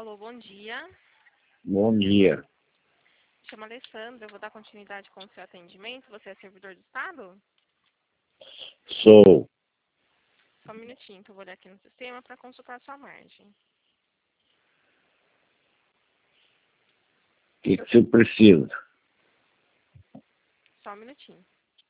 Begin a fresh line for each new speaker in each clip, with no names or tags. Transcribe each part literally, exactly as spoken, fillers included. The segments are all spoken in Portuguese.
Alô, bom dia.
Bom dia.
Me chamo Alessandra, eu vou dar continuidade com o seu atendimento. Você é servidor do Estado?
Sou.
Só um minutinho, que eu vou olhar aqui no sistema para consultar a sua margem.
O que, que você precisa?
Só um minutinho.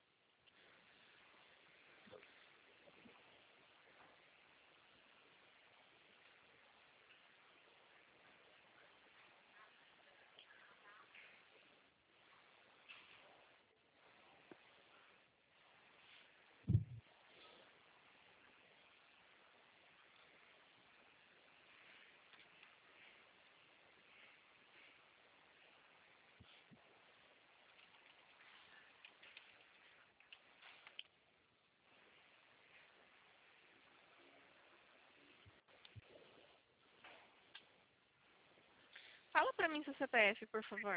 Fala para mim seu C P F, por favor.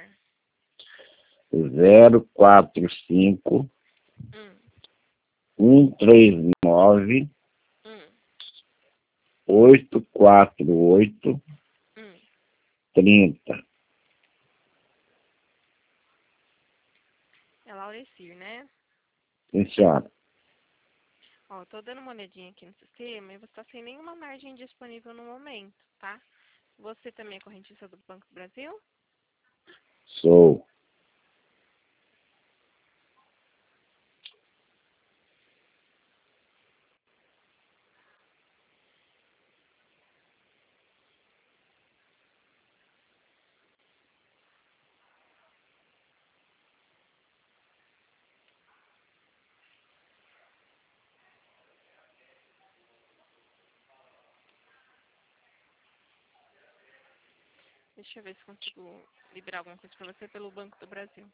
Zero quatro cinco
Hum,
um três nove
hum,
oito quatro oito
hum.
trinta.
É Laurecir, né?
Sim, senhora.
Ó, tô dando uma olhadinha aqui no sistema e você tá sem nenhuma margem disponível no momento, tá? Você também é correntista do Banco do Brasil?
Sou.
Deixa eu ver se consigo liberar alguma coisa para você pelo Banco do Brasil.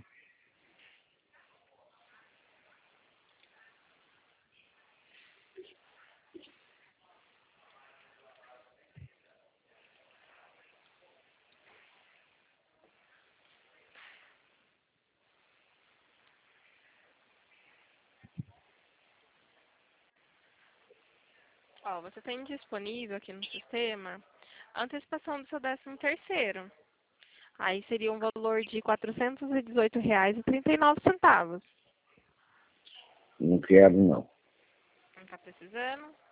Ó, você tem disponível aqui no sistema a antecipação do seu décimo terceiro. Aí seria um valor de quatrocentos e dezoito reais e trinta e nove centavos.
Não quero, não.
Não tá precisando?